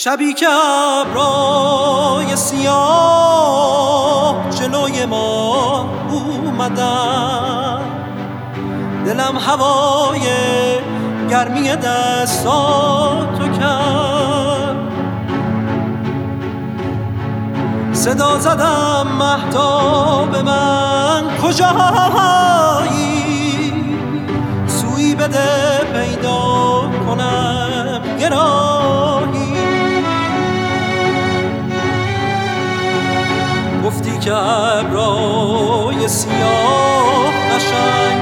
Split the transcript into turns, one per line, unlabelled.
شبی که ابرای سیاه جلوی ما اومدن، دلم هوای گرمی دستاتو کرد. صدا زدم مهتاب من کجایی، سوی بده پیدا کنم یه راهی. گفتی که ابرای سیاه قشنگ